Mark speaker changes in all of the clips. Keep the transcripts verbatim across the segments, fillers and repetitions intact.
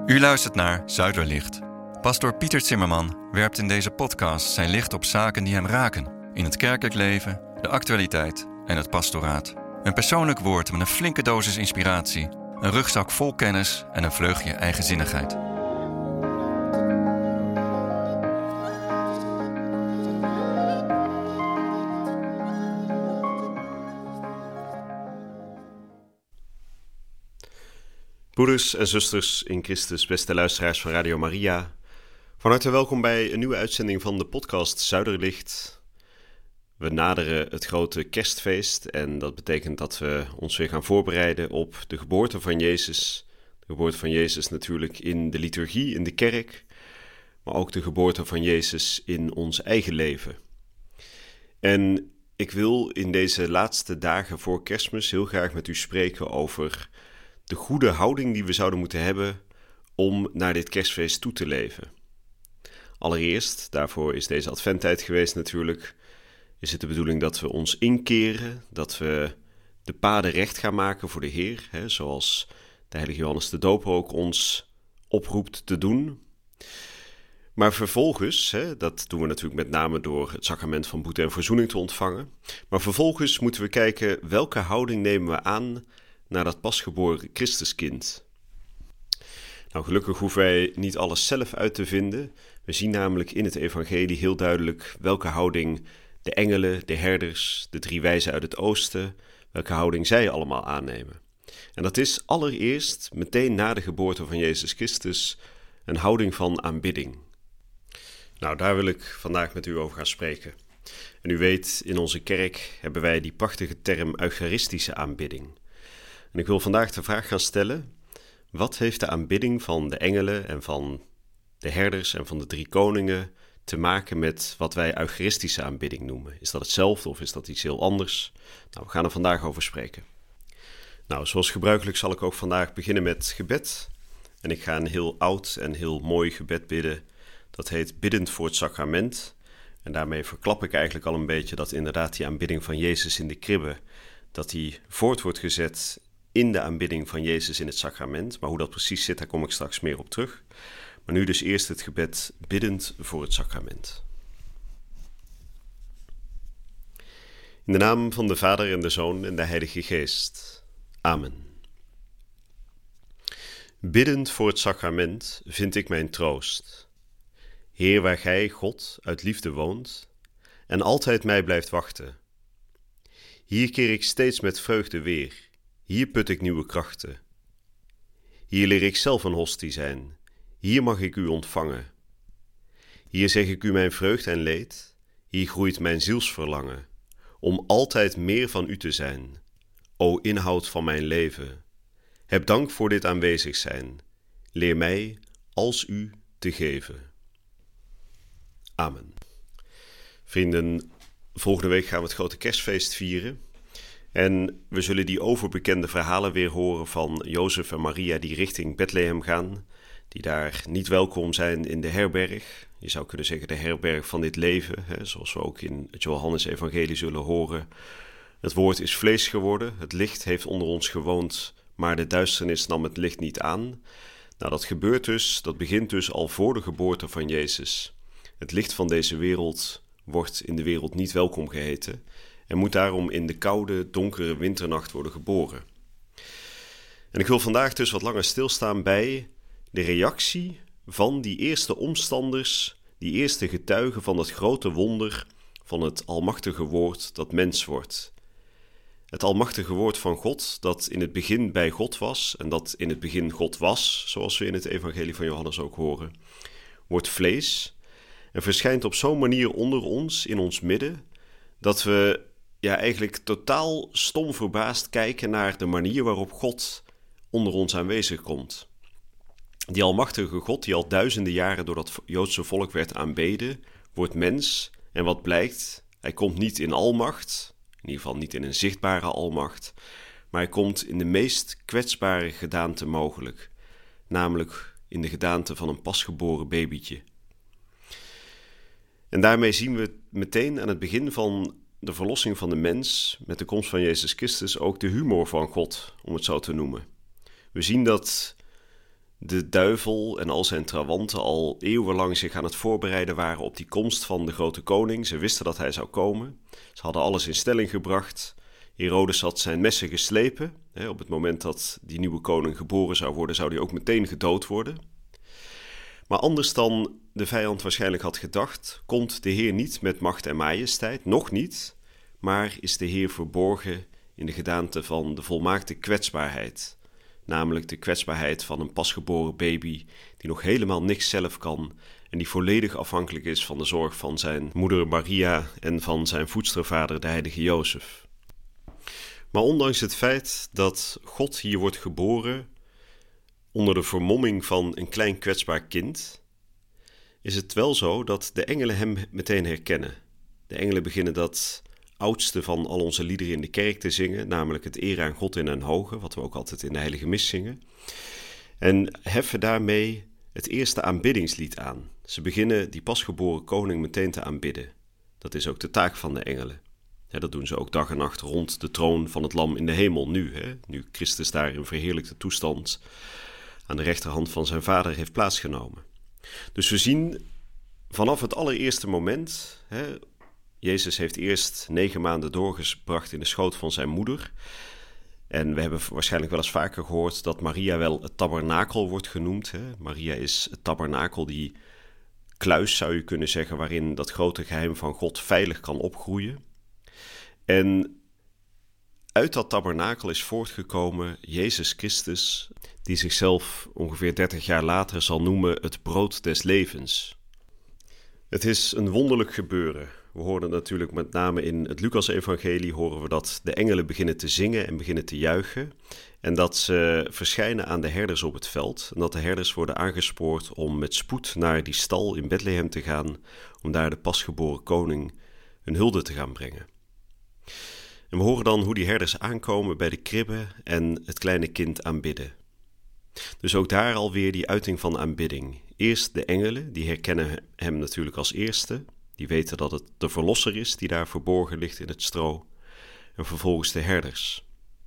Speaker 1: U luistert naar Zuiderlicht. Pastoor Pieter Zimmerman werpt in deze podcast zijn licht op zaken die hem raken. In het kerkelijk leven, de actualiteit en het pastoraat. Een persoonlijk woord met een flinke dosis inspiratie. Een rugzak vol kennis en een vleugje eigenzinnigheid.
Speaker 2: Broeders en zusters in Christus, beste luisteraars van Radio Maria. Van harte welkom bij een nieuwe uitzending van de podcast Zuiderlicht. We naderen het grote kerstfeest en dat betekent dat we ons weer gaan voorbereiden op de geboorte van Jezus. De geboorte van Jezus natuurlijk in de liturgie, in de kerk, maar ook de geboorte van Jezus in ons eigen leven. En ik wil in deze laatste dagen voor Kerstmis heel graag met u spreken over de goede houding die we zouden moeten hebben om naar dit kerstfeest toe te leven. Allereerst, daarvoor is deze adventtijd geweest natuurlijk, is het de bedoeling dat we ons inkeren, dat we de paden recht gaan maken voor de Heer, hè, zoals de heilige Johannes de Doper ook ons oproept te doen. Maar vervolgens, hè, dat doen we natuurlijk met name door het sacrament van boete en verzoening te ontvangen, maar vervolgens moeten we kijken welke houding nemen we aan naar dat pasgeboren Christuskind. Nou, gelukkig hoeven wij niet alles zelf uit te vinden. We zien namelijk in het evangelie heel duidelijk welke houding de engelen, de herders, de drie wijzen uit het oosten, welke houding zij allemaal aannemen. En dat is allereerst, meteen na de geboorte van Jezus Christus, een houding van aanbidding. Nou, daar wil ik vandaag met u over gaan spreken. En u weet, in onze kerk hebben wij die prachtige term eucharistische aanbidding. En ik wil vandaag de vraag gaan stellen: wat heeft de aanbidding van de engelen en van de herders en van de drie koningen te maken met wat wij eucharistische aanbidding noemen? Is dat hetzelfde of is dat iets heel anders? Nou, we gaan er vandaag over spreken. Nou, zoals gebruikelijk zal ik ook vandaag beginnen met gebed. En ik ga een heel oud en heel mooi gebed bidden. Dat heet Biddend voor het sacrament. En daarmee verklap ik eigenlijk al een beetje dat inderdaad die aanbidding van Jezus in de kribbe, dat die voort wordt gezet in de aanbidding van Jezus in het sacrament. Maar hoe dat precies zit, daar kom ik straks meer op terug. Maar nu dus eerst het gebed biddend voor het sacrament. In de naam van de Vader en de Zoon en de Heilige Geest. Amen. Biddend voor het sacrament vind ik mijn troost. Heer, waar gij, God, uit liefde woont en altijd mij blijft wachten. Hier keer ik steeds met vreugde weer. Hier put ik nieuwe krachten. Hier leer ik zelf een hostie zijn. Hier mag ik u ontvangen. Hier zeg ik u mijn vreugd en leed. Hier groeit mijn zielsverlangen. Om altijd meer van u te zijn. O inhoud van mijn leven. Heb dank voor dit aanwezig zijn. Leer mij als u te geven. Amen. Vrienden, volgende week gaan we het grote kerstfeest vieren. En we zullen die overbekende verhalen weer horen van Jozef en Maria die richting Bethlehem gaan, die daar niet welkom zijn in de herberg. Je zou kunnen zeggen de herberg van dit leven, hè, zoals we ook in het Johannes-evangelie zullen horen. Het woord is vlees geworden, het licht heeft onder ons gewoond, maar de duisternis nam het licht niet aan. Nou, dat gebeurt dus, dat begint dus al voor de geboorte van Jezus. Het licht van deze wereld wordt in de wereld niet welkom geheten en moet daarom in de koude, donkere winternacht worden geboren. En ik wil vandaag dus wat langer stilstaan bij de reactie van die eerste omstanders, die eerste getuigen van het grote wonder van het almachtige woord dat mens wordt. Het almachtige woord van God dat in het begin bij God was en dat in het begin God was, zoals we in het evangelie van Johannes ook horen, wordt vlees en verschijnt op zo'n manier onder ons, in ons midden, dat we ja, eigenlijk totaal stom verbaasd kijken naar de manier waarop God onder ons aanwezig komt. Die almachtige God, die al duizenden jaren door dat Joodse volk werd aanbeden, wordt mens. En wat blijkt? Hij komt niet in almacht, in ieder geval niet in een zichtbare almacht, maar hij komt in de meest kwetsbare gedaante mogelijk, namelijk in de gedaante van een pasgeboren babytje. En daarmee zien we meteen aan het begin van de verlossing van de mens, met de komst van Jezus Christus, ook de humor van God, om het zo te noemen. We zien dat de duivel en al zijn trawanten al eeuwenlang zich aan het voorbereiden waren op die komst van de grote koning. Ze wisten dat hij zou komen. Ze hadden alles in stelling gebracht. Herodes had zijn messen geslepen. Op het moment dat die nieuwe koning geboren zou worden, zou hij ook meteen gedood worden. Maar anders dan de vijand waarschijnlijk had gedacht, komt de Heer niet met macht en majesteit, nog niet, maar is de Heer verborgen in de gedaante van de volmaakte kwetsbaarheid. Namelijk de kwetsbaarheid van een pasgeboren baby die nog helemaal niks zelf kan en die volledig afhankelijk is van de zorg van zijn moeder Maria en van zijn voedstervader de heilige Jozef. Maar ondanks het feit dat God hier wordt geboren onder de vermomming van een klein kwetsbaar kind, is het wel zo dat de engelen hem meteen herkennen. De engelen beginnen dat oudste van al onze liederen in de kerk te zingen, namelijk het eer aan God in den hoge, wat we ook altijd in de heilige mis zingen. En heffen daarmee het eerste aanbiddingslied aan. Ze beginnen die pasgeboren koning meteen te aanbidden. Dat is ook de taak van de engelen. Ja, dat doen ze ook dag en nacht rond de troon van het lam in de hemel nu. Hè? Nu Christus daar in verheerlijkte toestand aan de rechterhand van zijn vader heeft plaatsgenomen. Dus we zien vanaf het allereerste moment, hè, Jezus heeft eerst negen maanden doorgebracht in de schoot van zijn moeder. En we hebben waarschijnlijk wel eens vaker gehoord dat Maria wel het tabernakel wordt genoemd. Hè. Maria is het tabernakel, die kluis zou je kunnen zeggen, waarin dat grote geheim van God veilig kan opgroeien. En uit dat tabernakel is voortgekomen Jezus Christus, die zichzelf ongeveer dertig jaar later zal noemen het brood des levens. Het is een wonderlijk gebeuren. We horen natuurlijk met name in het Lucas-evangelie horen we dat de engelen beginnen te zingen en beginnen te juichen. En dat ze verschijnen aan de herders op het veld. En dat de herders worden aangespoord om met spoed naar die stal in Bethlehem te gaan, om daar de pasgeboren koning hun hulde te gaan brengen. En we horen dan hoe die herders aankomen bij de kribbe en het kleine kind aanbidden. Dus ook daar alweer die uiting van aanbidding. Eerst de engelen, die herkennen hem natuurlijk als eerste. Die weten dat het de verlosser is die daar verborgen ligt in het stro. En vervolgens de herders.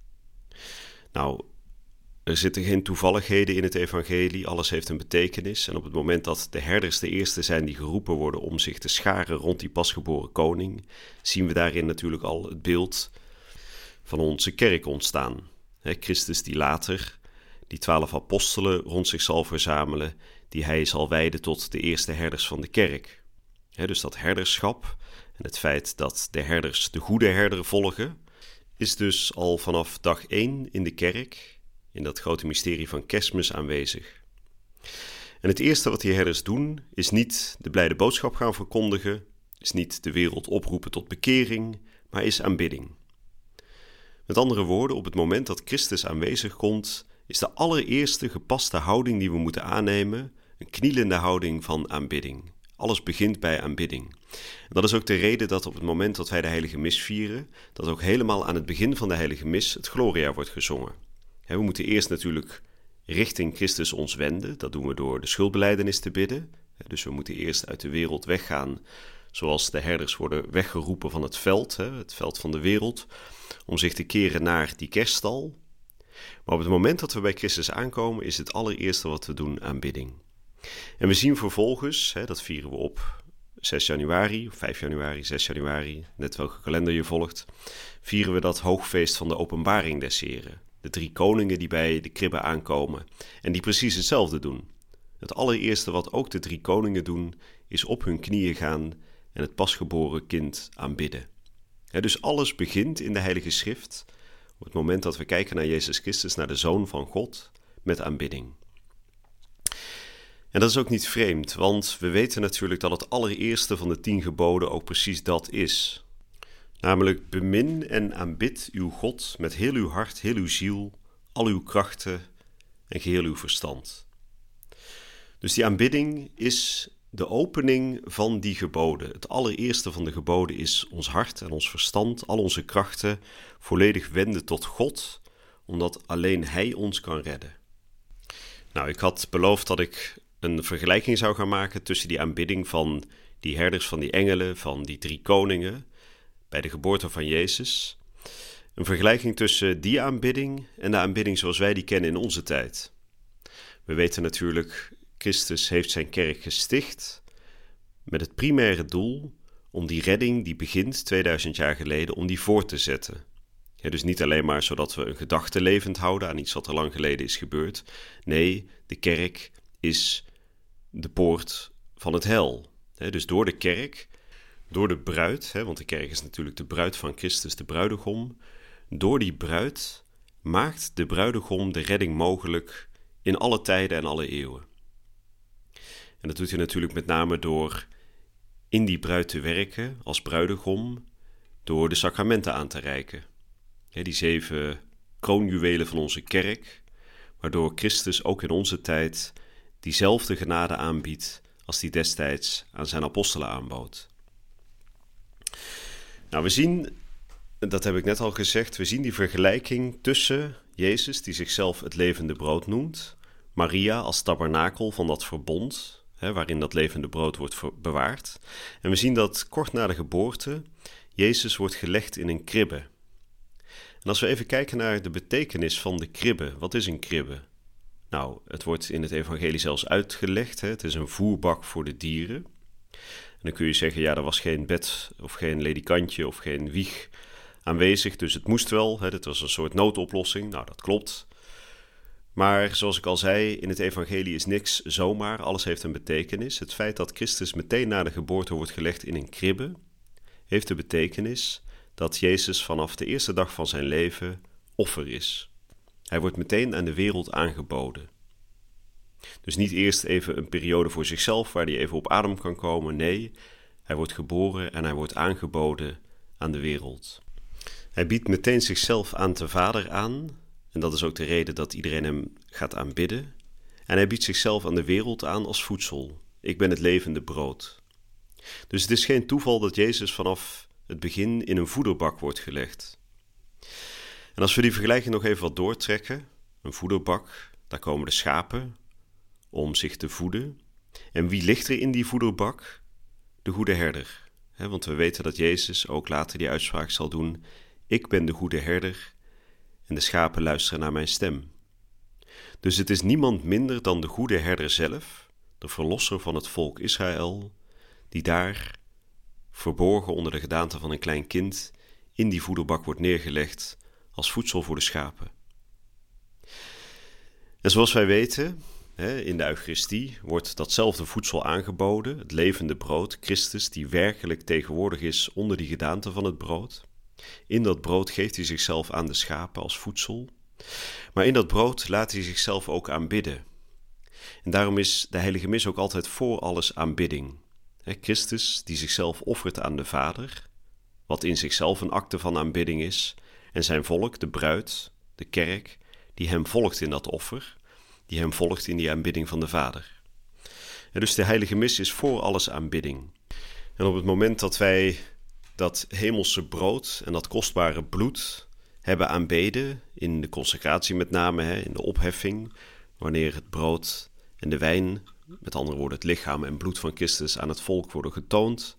Speaker 2: Nou, er zitten geen toevalligheden in het evangelie. Alles heeft een betekenis. En op het moment dat de herders de eerste zijn die geroepen worden om zich te scharen rond die pasgeboren koning, zien we daarin natuurlijk al het beeld van onze kerk ontstaan. He, Christus die later die twaalf apostelen rond zich zal verzamelen, die hij zal wijden tot de eerste herders van de kerk. He, dus dat herderschap en het feit dat de herders de goede herder volgen, is dus al vanaf dag één in de kerk, in dat grote mysterie van Kerstmis aanwezig. En het eerste wat die herders doen, is niet de blijde boodschap gaan verkondigen, is niet de wereld oproepen tot bekering, maar is aanbidding. Met andere woorden, op het moment dat Christus aanwezig komt, is de allereerste gepaste houding die we moeten aannemen een knielende houding van aanbidding. Alles begint bij aanbidding. En dat is ook de reden dat op het moment dat wij de heilige mis vieren, dat ook helemaal aan het begin van de heilige mis het Gloria wordt gezongen. We moeten eerst natuurlijk richting Christus ons wenden. Dat doen we door de schuldbelijdenis te bidden. Dus we moeten eerst uit de wereld weggaan, zoals de herders worden weggeroepen van het veld, het veld van de wereld, om zich te keren naar die kerststal. Maar op het moment dat we bij Christus aankomen, is het allereerste wat we doen aanbidding. En we zien vervolgens, dat vieren we op zes januari, of vijf januari, zes januari, net welke kalender je volgt, vieren we dat hoogfeest van de openbaring des Heren. De drie koningen die bij de kribbe aankomen en die precies hetzelfde doen. Het allereerste wat ook de drie koningen doen, is op hun knieën gaan en het pasgeboren kind aanbidden. Ja, dus alles begint in de Heilige Schrift, op het moment dat we kijken naar Jezus Christus, naar de Zoon van God, met aanbidding. En dat is ook niet vreemd, want we weten natuurlijk dat het allereerste van de tien geboden ook precies dat is. Namelijk, bemin en aanbid uw God met heel uw hart, heel uw ziel, al uw krachten en geheel uw verstand. Dus die aanbidding is de opening van die geboden. Het allereerste van de geboden is ons hart en ons verstand, al onze krachten volledig wenden tot God, omdat alleen Hij ons kan redden. Nou, ik had beloofd dat ik een vergelijking zou gaan maken tussen die aanbidding van die herders, van die engelen, van die drie koningen bij de geboorte van Jezus. Een vergelijking tussen die aanbidding en de aanbidding zoals wij die kennen in onze tijd. We We weten natuurlijk, Christus heeft zijn kerk gesticht met het primaire doel om die redding die begint tweeduizend jaar geleden, om die voort te zetten. Ja, dus niet alleen maar zodat we een gedachte levend houden aan iets wat er lang geleden is gebeurd. Nee, de kerk is de poort van het heil. He, dus door de kerk, door de bruid, he, want de kerk is natuurlijk de bruid van Christus, de bruidegom. Door die bruid maakt de bruidegom de redding mogelijk in alle tijden en alle eeuwen. En dat doet hij natuurlijk met name door in die bruid te werken als bruidegom, door de sacramenten aan te reiken. He, die zeven kroonjuwelen van onze kerk, waardoor Christus ook in onze tijd diezelfde genade aanbiedt als die destijds aan zijn apostelen aanbood. Nou, we zien, dat heb ik net al gezegd, we zien die vergelijking tussen Jezus, die zichzelf het levende brood noemt, Maria als tabernakel van dat verbond, hè, waarin dat levende brood wordt bewaard. En we zien dat kort na de geboorte Jezus wordt gelegd in een kribbe. En als we even kijken naar de betekenis van de kribbe, wat is een kribbe? Nou, het wordt in het evangelie zelfs uitgelegd, hè? Het is een voerbak voor de dieren. En dan kun je zeggen, ja, er was geen bed of geen ledikantje of geen wieg aanwezig, dus het moest wel, hè? Het was een soort noodoplossing. Nou, dat klopt. Maar zoals ik al zei, in het evangelie is niks zomaar, alles heeft een betekenis. Het feit dat Christus meteen na de geboorte wordt gelegd in een kribbe, heeft de betekenis dat Jezus vanaf de eerste dag van zijn leven offer is. Hij wordt meteen aan de wereld aangeboden. Dus niet eerst even een periode voor zichzelf waar hij even op adem kan komen. Nee, hij wordt geboren en hij wordt aangeboden aan de wereld. Hij biedt meteen zichzelf aan de Vader aan. En dat is ook de reden dat iedereen hem gaat aanbidden. En hij biedt zichzelf aan de wereld aan als voedsel. Ik ben het levende brood. Dus het is geen toeval dat Jezus vanaf het begin in een voederbak wordt gelegd. En als we die vergelijking nog even wat doortrekken, een voederbak, daar komen de schapen om zich te voeden. En wie ligt er in die voederbak? De goede herder. He, want we weten dat Jezus ook later die uitspraak zal doen, ik ben de goede herder en de schapen luisteren naar mijn stem. Dus het is niemand minder dan de goede herder zelf, de verlosser van het volk Israël, die daar, verborgen onder de gedaante van een klein kind, in die voederbak wordt neergelegd als voedsel voor de schapen. En zoals wij weten, in de Eucharistie wordt datzelfde voedsel aangeboden, het levende brood, Christus, die werkelijk tegenwoordig is onder die gedaante van het brood. In dat brood geeft hij zichzelf aan de schapen als voedsel, maar in dat brood laat hij zichzelf ook aanbidden. En daarom is de heilige mis ook altijd voor alles aanbidding. Christus die zichzelf offert aan de Vader, wat in zichzelf een acte van aanbidding is, en zijn volk, de bruid, de kerk, die hem volgt in dat offer, die hem volgt in die aanbidding van de Vader. En dus de heilige mis is voor alles aanbidding. En op het moment dat wij dat hemelse brood en dat kostbare bloed hebben aanbeden, in de consecratie met name, hè, in de opheffing, wanneer het brood en de wijn, met andere woorden het lichaam en bloed van Christus, aan het volk worden getoond,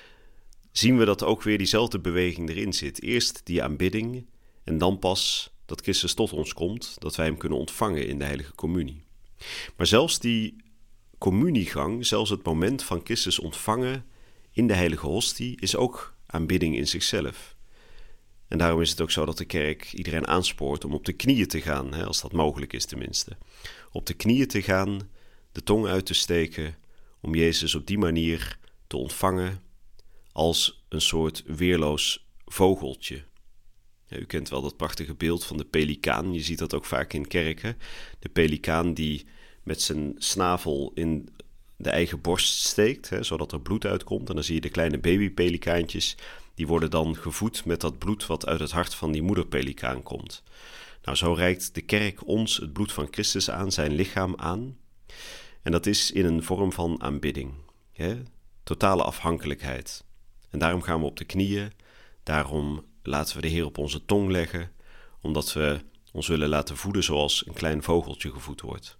Speaker 2: zien we dat ook weer diezelfde beweging erin zit. Eerst die aanbidding en dan pas dat Christus tot ons komt, dat wij hem kunnen ontvangen in de heilige communie. Maar zelfs die communiegang, zelfs het moment van Christus ontvangen in de heilige hostie, is ook aanbidding in zichzelf. En daarom is het ook zo dat de kerk iedereen aanspoort om op de knieën te gaan, hè, als dat mogelijk is tenminste. Op de knieën te gaan, de tong uit te steken, om Jezus op die manier te ontvangen als een soort weerloos vogeltje. Ja, u kent wel dat prachtige beeld van de pelikaan, je ziet dat ook vaak in kerken. De pelikaan die met zijn snavel in de eigen borst steekt, hè, zodat er bloed uitkomt. En dan zie je de kleine babypelikaantjes, die worden dan gevoed met dat bloed wat uit het hart van die moederpelikaan komt. Nou, zo reikt de kerk ons het bloed van Christus aan, zijn lichaam aan. En dat is in een vorm van aanbidding, hè? Totale afhankelijkheid. En daarom gaan we op de knieën, daarom laten we de Heer op onze tong leggen, omdat we ons willen laten voeden zoals een klein vogeltje gevoed wordt.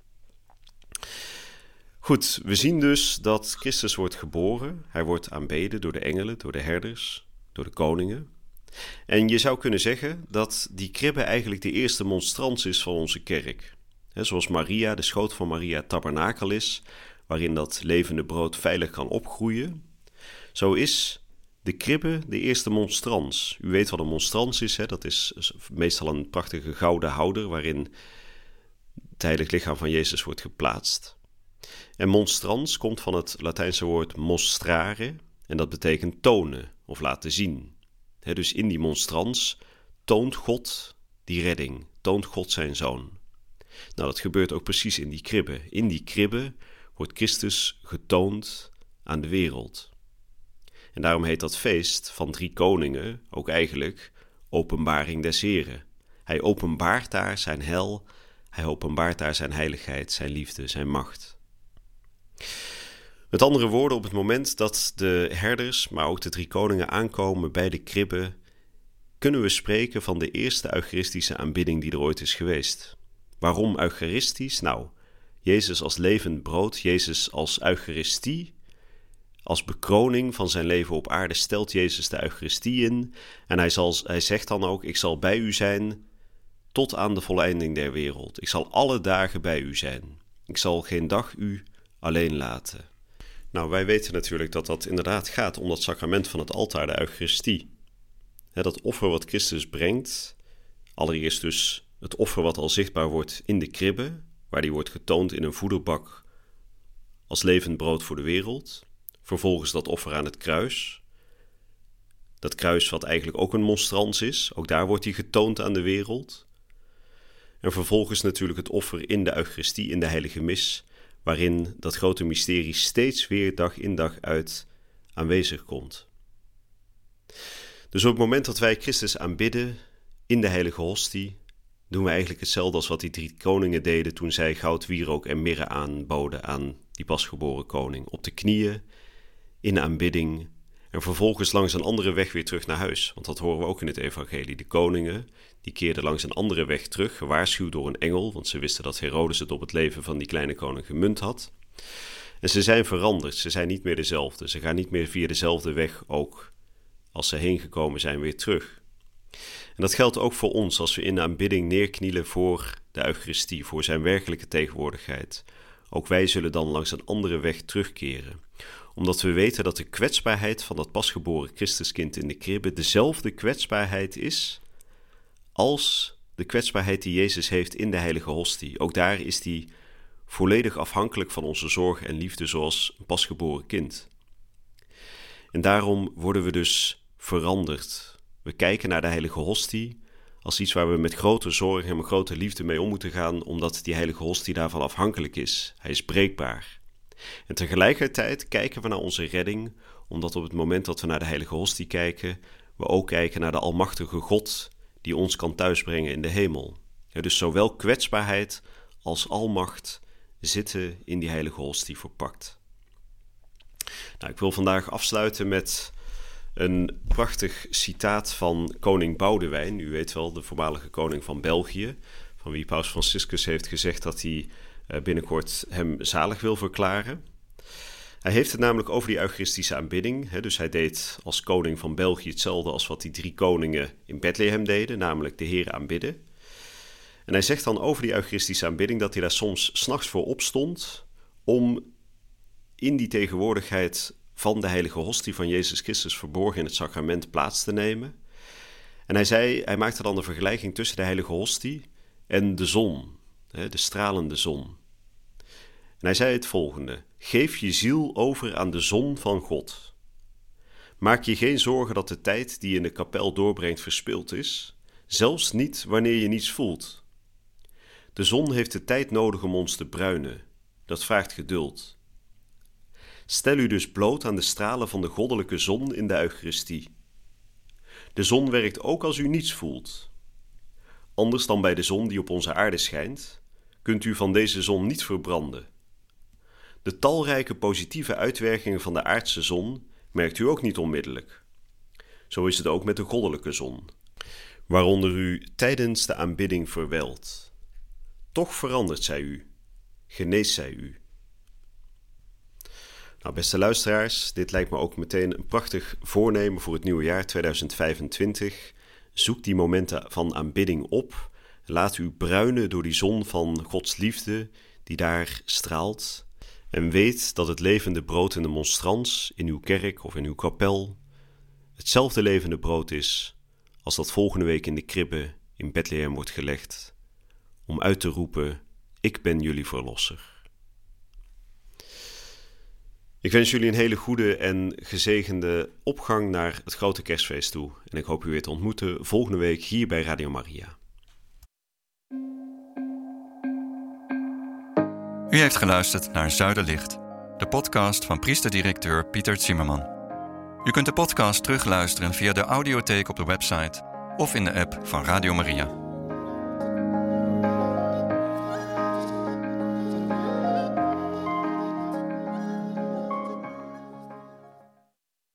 Speaker 2: Goed, we zien dus dat Christus wordt geboren. Hij wordt aanbeden door de engelen, door de herders, door de koningen. En je zou kunnen zeggen dat die kribbe eigenlijk de eerste monstrans is van onze kerk. He, zoals Maria, de schoot van Maria, tabernakel is, waarin dat levende brood veilig kan opgroeien. Zo is de kribbe de eerste monstrans. U weet wat een monstrans is, hè? Dat is meestal een prachtige gouden houder waarin het heilig lichaam van Jezus wordt geplaatst. En monstrans komt van het Latijnse woord mostrare en dat betekent tonen of laten zien. He, dus in die monstrans toont God die redding, toont God zijn zoon. Nou, dat gebeurt ook precies in die kribbe. In die kribbe wordt Christus getoond aan de wereld. En daarom heet dat feest van drie koningen ook eigenlijk openbaring des Heren. Hij openbaart daar zijn heil, hij openbaart daar zijn heiligheid, zijn liefde, zijn macht. Met andere woorden, op het moment dat de herders, maar ook de drie koningen aankomen bij de kribbe, kunnen we spreken van de eerste eucharistische aanbidding die er ooit is geweest. Waarom eucharistisch? Nou, Jezus als levend brood, Jezus als eucharistie, als bekroning van zijn leven op aarde stelt Jezus de eucharistie in. En hij, zal, hij zegt dan ook, ik zal bij u zijn tot aan de voleinding der wereld. Ik zal alle dagen bij u zijn. Ik zal geen dag u alleen laten. Nou, wij weten natuurlijk dat dat inderdaad gaat om dat sacrament van het altaar, de eucharistie. He, dat offer wat Christus brengt, allereerst dus het offer wat al zichtbaar wordt in de kribbe, waar die wordt getoond in een voederbak als levend brood voor de wereld. Vervolgens dat offer aan het kruis. Dat kruis wat eigenlijk ook een monstrans is, ook daar wordt hij getoond aan de wereld. En vervolgens natuurlijk het offer in de Eucharistie, in de heilige mis, waarin dat grote mysterie steeds weer dag in dag uit aanwezig komt. Dus op het moment dat wij Christus aanbidden in de heilige hostie, doen we eigenlijk hetzelfde als wat die drie koningen deden toen zij goud, wierook en mirre aanboden aan die pasgeboren koning. Op de knieën, in aanbidding en vervolgens langs een andere weg weer terug naar huis. Want dat horen we ook in het evangelie. De koningen, die keerden langs een andere weg terug, gewaarschuwd door een engel, want ze wisten dat Herodes het op het leven van die kleine koning gemunt had. En ze zijn veranderd, ze zijn niet meer dezelfde. Ze gaan niet meer via dezelfde weg ook als ze heen gekomen zijn weer terug. En dat geldt ook voor ons als we in de aanbidding neerknielen voor de Eucharistie, voor zijn werkelijke tegenwoordigheid. Ook wij zullen dan langs een andere weg terugkeren, omdat we weten dat de kwetsbaarheid van dat pasgeboren Christuskind in de kribbe dezelfde kwetsbaarheid is als de kwetsbaarheid die Jezus heeft in de heilige hostie. Ook daar is die volledig afhankelijk van onze zorg en liefde zoals een pasgeboren kind. En daarom worden we dus veranderd. We kijken naar de heilige hostie als iets waar we met grote zorg en met grote liefde mee om moeten gaan, omdat die heilige hostie daarvan afhankelijk is. Hij is breekbaar. En tegelijkertijd kijken we naar onze redding, omdat op het moment dat we naar de heilige hostie kijken, we ook kijken naar de almachtige God die ons kan thuisbrengen in de hemel. Ja, dus zowel kwetsbaarheid als almacht zitten in die heilige hostie verpakt. Nou, ik wil vandaag afsluiten met een prachtig citaat van koning Boudewijn. U weet wel, de voormalige koning van België, van wie Paus Franciscus heeft gezegd dat hij binnenkort hem zalig wil verklaren. Hij heeft het namelijk over die eucharistische aanbidding. Hè, dus hij deed als koning van België hetzelfde als wat die drie koningen in Bethlehem deden, namelijk de Heer aanbidden. En hij zegt dan over die eucharistische aanbidding dat hij daar soms 's nachts voor opstond om in die tegenwoordigheid van de heilige hostie van Jezus Christus verborgen in het sacrament plaats te nemen. En hij zei, hij maakte dan de vergelijking tussen de heilige hostie en de zon, de stralende zon. En hij zei het volgende: geef je ziel over aan de zon van God. Maak je geen zorgen dat de tijd die je in de kapel doorbrengt verspild is, zelfs niet wanneer je niets voelt. De zon heeft de tijd nodig om ons te bruinen. Dat vraagt geduld. Stel u dus bloot aan de stralen van de goddelijke zon in de Eucharistie. De zon werkt ook als u niets voelt. Anders dan bij de zon die op onze aarde schijnt, kunt u van deze zon niet verbranden. De talrijke positieve uitwerkingen van de aardse zon merkt u ook niet onmiddellijk. Zo is het ook met de goddelijke zon, waaronder u tijdens de aanbidding verwijlt. Toch verandert zij u, geneest zij u. Nou, beste luisteraars, dit lijkt me ook meteen een prachtig voornemen voor het nieuwe jaar tweeduizend vijfentwintig. Zoek die momenten van aanbidding op. Laat u bruinen door die zon van Gods liefde die daar straalt. En weet dat het levende brood in de monstrans, in uw kerk of in uw kapel, hetzelfde levende brood is als dat volgende week in de kribbe in Bethlehem wordt gelegd, om uit te roepen, ik ben jullie verlosser. Ik wens jullie een hele goede en gezegende opgang naar het grote kerstfeest toe. En ik hoop u weer te ontmoeten volgende week hier bij Radio Maria.
Speaker 1: U heeft geluisterd naar Zuiderlicht, de podcast van priester-directeur Pieter Zimmerman. U kunt de podcast terugluisteren via de audiotheek op de website of in de app van Radio Maria.